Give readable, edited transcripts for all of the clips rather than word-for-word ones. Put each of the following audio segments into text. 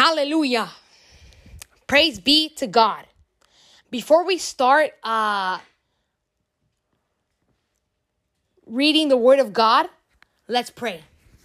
Hallelujah. Praise be to God. Before we start reading the Word of God, let's pray.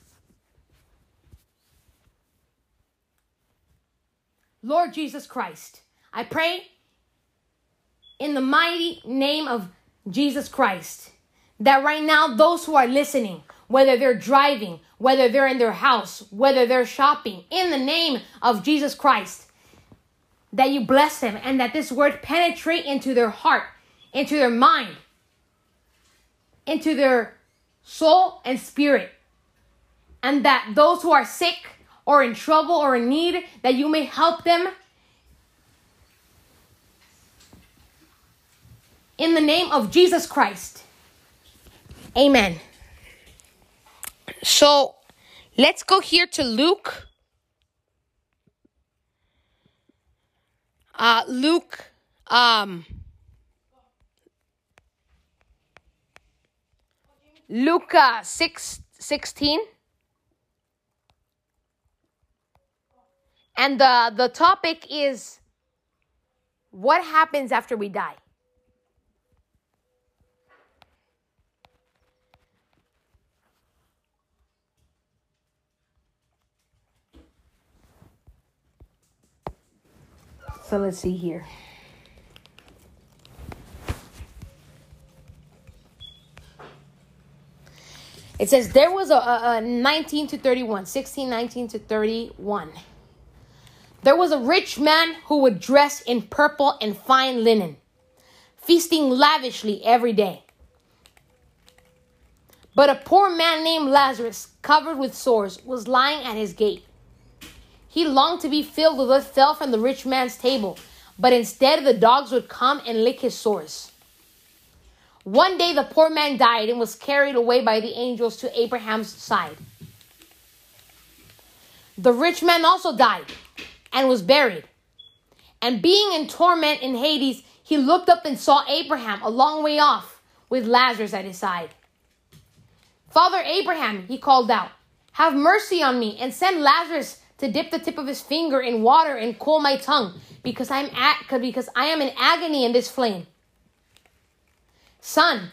Lord Jesus Christ, I pray in the mighty name of Jesus Christ that right now those who are listening, whether they're driving, whether they're in their house, whether they're shopping, in the name of Jesus Christ, that you bless them and that this word penetrate into their heart, into their mind, into their soul and spirit. And that those who are sick or in trouble or in need, that you may help them in the name of Jesus Christ. Amen. So let's go here to Luke. Luke 6:16. And the topic is what happens after we die. So let's see here. It says there was a 19 to 31, 16, 19 to 31. There was a rich man who would dress in purple and fine linen, feasting lavishly every day. But a poor man named Lazarus, covered with sores, was lying at his gate. He longed to be filled with what fell from the rich man's table, but instead the dogs would come and lick his sores. One day the poor man died and was carried away by the angels to Abraham's side. The rich man also died and was buried. And being in torment in Hades, he looked up and saw Abraham a long way off with Lazarus at his side. "Father Abraham," he called out, "have mercy on me and send Lazarus to dip the tip of his finger in water and cool my tongue, because I am in agony in this flame." "Son,"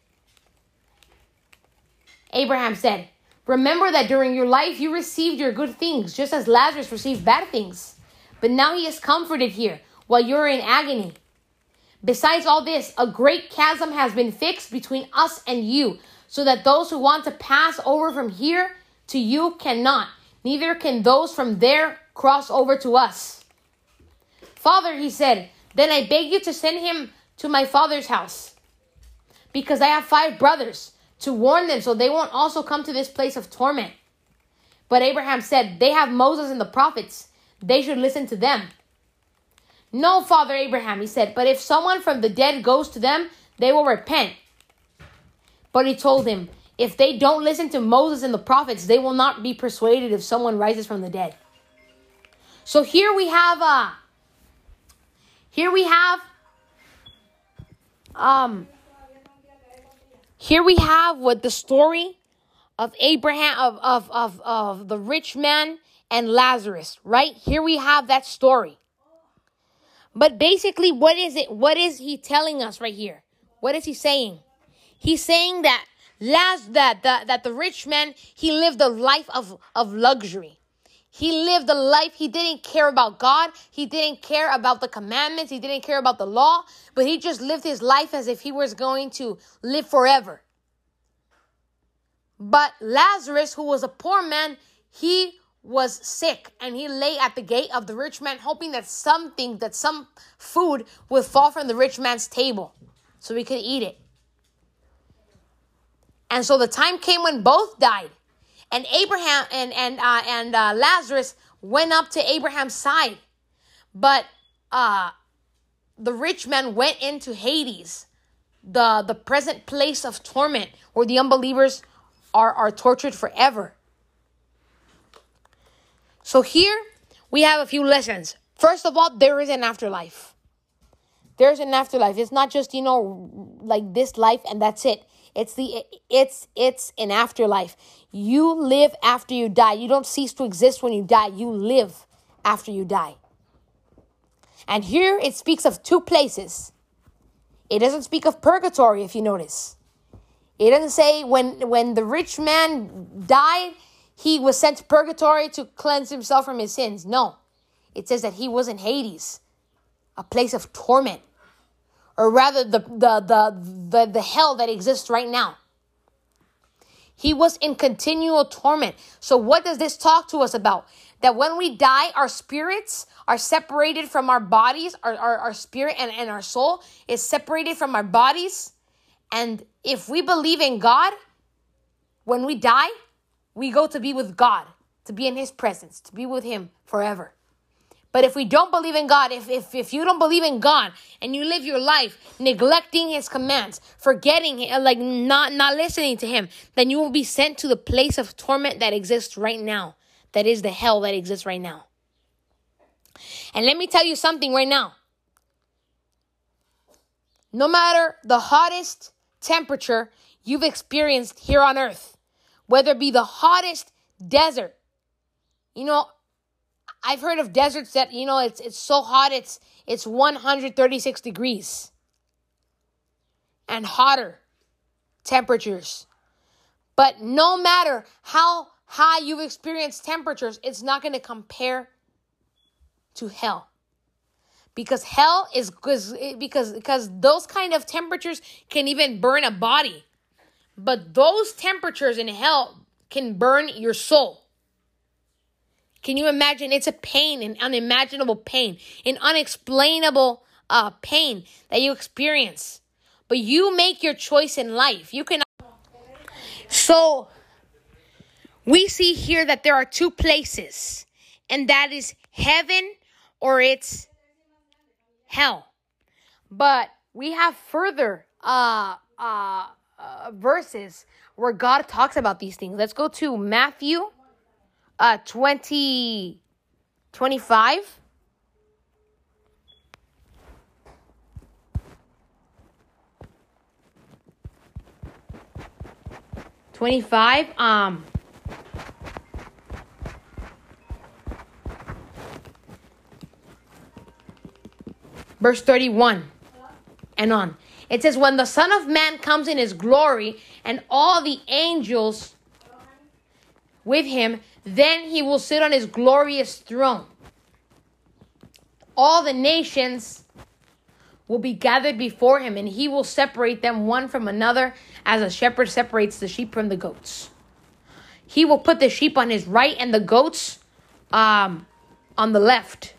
Abraham said, "remember that during your life you received your good things, just as Lazarus received bad things. But now he is comforted here, while you're in agony. Besides all this, a great chasm has been fixed between us and you, so that those who want to pass over from here to you cannot, neither can those from there cross over to us." "Father," he said, "then I beg you to send him to my father's house, because I have 5 brothers, to warn them so they won't also come to this place of torment." But Abraham said, "They have Moses and the prophets. They should listen to them." "No, Father Abraham," he said, "but if someone from the dead goes to them, they will repent." But he told him, "If they don't listen to Moses and the prophets, they will not be persuaded if someone rises from the dead." So here we have what the story of Abraham, of the rich man and Lazarus, right? Here we have that story. But basically, what is it? What is he telling us right here? What is he saying? He's saying that that the rich man, he lived a life of luxury. He lived a life, he didn't care about God. He didn't care about the commandments. He didn't care about the law. But he just lived his life as if he was going to live forever. But Lazarus, who was a poor man, he was sick. And he lay at the gate of the rich man, hoping that some food would fall from the rich man's table so he could eat it. And so the time came when both died. And Abraham and Lazarus went up to Abraham's side. But the rich man went into Hades, the present place of torment, where the unbelievers are tortured forever. So here we have a few lessons. First of all, there is an afterlife. There's an afterlife. It's not just, like this life and that's it. It's an afterlife. You live after you die. You don't cease to exist when you die. You live after you die. And here it speaks of two places. It doesn't speak of purgatory, if you notice. It doesn't say when the rich man died, he was sent to purgatory to cleanse himself from his sins. No. It says that he was in Hades, a place of torment. Or rather, the hell that exists right now. He was in continual torment. So what does this talk to us about? That when we die, our spirits are separated from our bodies. Our spirit and our soul is separated from our bodies. And if we believe in God, when we die, we go to be with God, to be in his presence, to be with him forever. But if we don't believe in God, if you don't believe in God and you live your life neglecting his commands, forgetting, like not listening to him, then you will be sent to the place of torment that exists right now. That is the hell that exists right now. And let me tell you something right now. No matter the hottest temperature you've experienced here on earth, whether it be the hottest desert, I've heard of deserts that, it's so hot, it's 136 degrees and hotter temperatures. But no matter how high you've experienced temperatures, it's not going to compare to hell. Because hell is because those kind of temperatures can even burn a body. But those temperatures in hell can burn your soul. Can you imagine? It's a pain, an unimaginable pain, an unexplainable pain that you experience. But you make your choice in life. You can. So we see here that there are two places, and that is heaven or it's hell. But we have further verses where God talks about these things. Let's go to Matthew 25. Verse 31 and on. It says, when the Son of Man comes in his glory and all the angels with him, then he will sit on his glorious throne. All the nations will be gathered before him, and he will separate them one from another as a shepherd separates the sheep from the goats. He will put the sheep on his right and the goats on the left.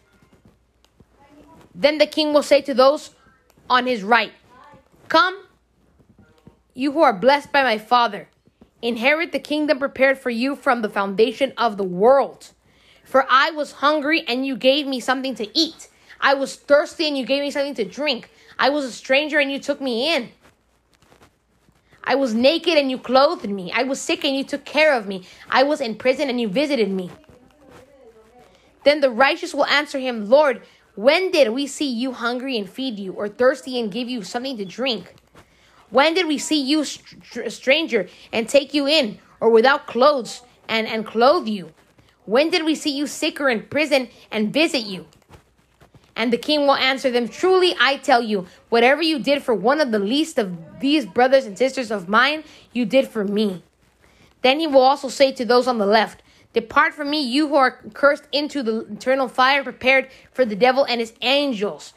Then the king will say to those on his right, come, you who are blessed by my Father. Inherit the kingdom prepared for you from the foundation of the world. For I was hungry and you gave me something to eat. I was thirsty and you gave me something to drink. I was a stranger and you took me in. I was naked and you clothed me. I was sick and you took care of me. I was in prison and you visited me. Then the righteous will answer him, Lord, when did we see you hungry and feed you, or thirsty and give you something to drink? When did we see you a stranger and take you in, or without clothes and clothe you? When did we see you sick or in prison and visit you? And the king will answer them, truly I tell you, whatever you did for one of the least of these brothers and sisters of mine, you did for me. Then he will also say to those on the left, depart from me, you who are cursed, into the eternal fire prepared for the devil and his angels.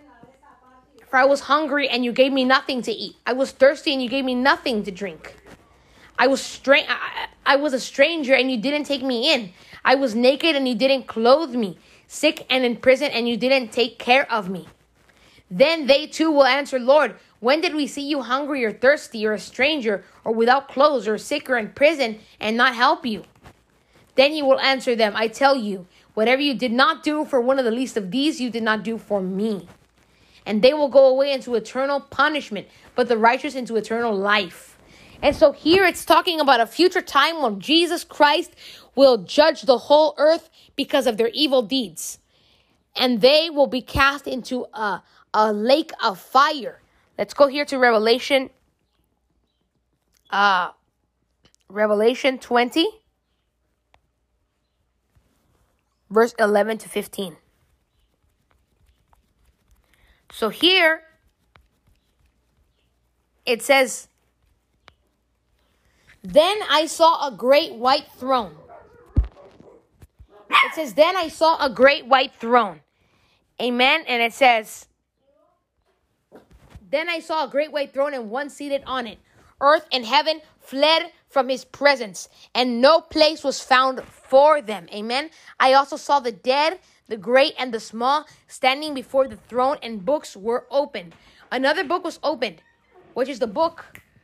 For I was hungry and you gave me nothing to eat. I was thirsty and you gave me nothing to drink. I was a stranger and you didn't take me in. I was naked and you didn't clothe me. Sick and in prison and you didn't take care of me. Then they too will answer, Lord, when did we see you hungry or thirsty or a stranger or without clothes or sick or in prison and not help you? Then he will answer them, I tell you, whatever you did not do for one of the least of these, you did not do for me. And they will go away into eternal punishment, but the righteous into eternal life. And so here it's talking about a future time when Jesus Christ will judge the whole earth because of their evil deeds. And they will be cast into a lake of fire. Let's go here to Revelation 20. verse 11 to 15. So here it says, then I saw a great white throne. It says, then I saw a great white throne. Amen. And it says, then I saw a great white throne and one seated on it. Earth and heaven fled from his presence, and no place was found for them. Amen. I also saw the dead, the great and the small, standing before the throne, and books were opened. Another book was opened, which was the book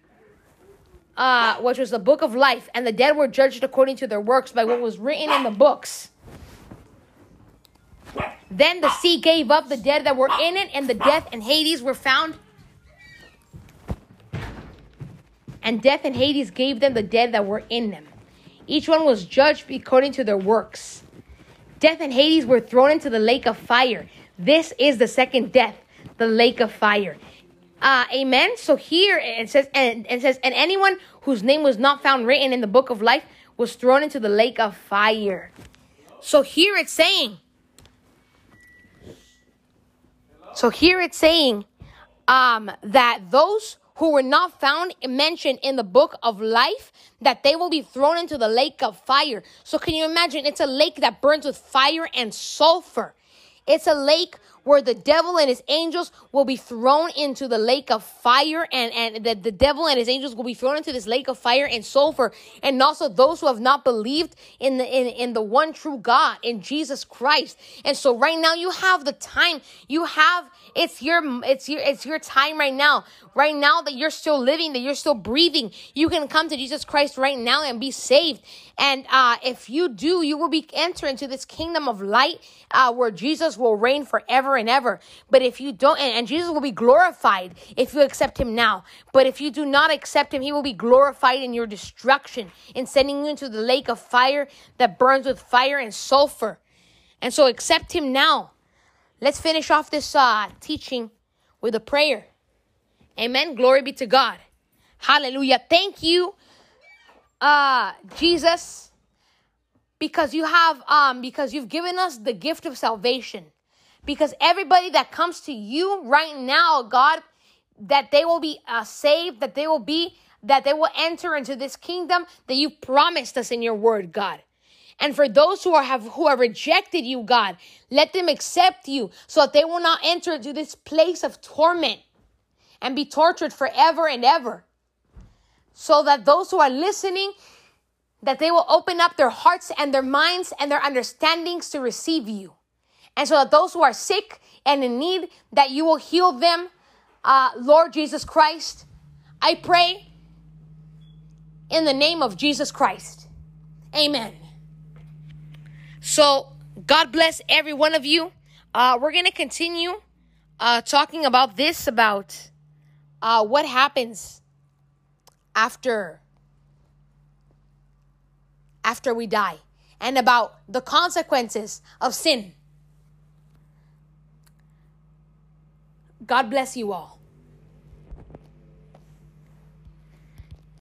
of life, and the dead were judged according to their works by what was written in the books. Then the sea gave up the dead that were in it, and the death and Hades were found. And death and Hades gave them the dead that were in them. Each one was judged according to their works. Death and Hades were thrown into the lake of fire. This is the second death, the lake of fire. Amen. So here it says, and anyone whose name was not found written in the book of life was thrown into the lake of fire. So here it's saying that those who were not found mentioned in the book of life, that they will be thrown into the lake of fire. So can you imagine? It's a lake that burns with fire and sulfur. It's a lake where the devil and his angels will be thrown into the lake of fire, and the devil and his angels will be thrown into this lake of fire and sulfur. And also those who have not believed in the one true God, in Jesus Christ. And so right now you have the time. It's your time right now. Right now that you're still living, that you're still breathing, you can come to Jesus Christ right now and be saved. And if you do, you will be enter into this kingdom of light where Jesus will reign forever and ever. But if you don't, and Jesus will be glorified if you accept him now. But if you do not accept him, he will be glorified in your destruction, in sending you into the lake of fire that burns with fire and sulfur. And so accept him now. Let's finish off this teaching with a prayer. Amen. Glory be to God. Hallelujah. Thank you, Jesus, because you've given us the gift of salvation. Because everybody that comes to you right now, God, that they will be saved, that they will enter into this kingdom that you promised us in your word, God. And for those who have rejected you, God, let them accept you so that they will not enter into this place of torment and be tortured forever and ever. So that those who are listening, that they will open up their hearts and their minds and their understandings to receive you. And so that those who are sick and in need, that you will heal them, Lord Jesus Christ. I pray in the name of Jesus Christ. Amen. So God bless every one of you. We're going to continue talking about what happens after we die, and about the consequences of sin. God bless you all.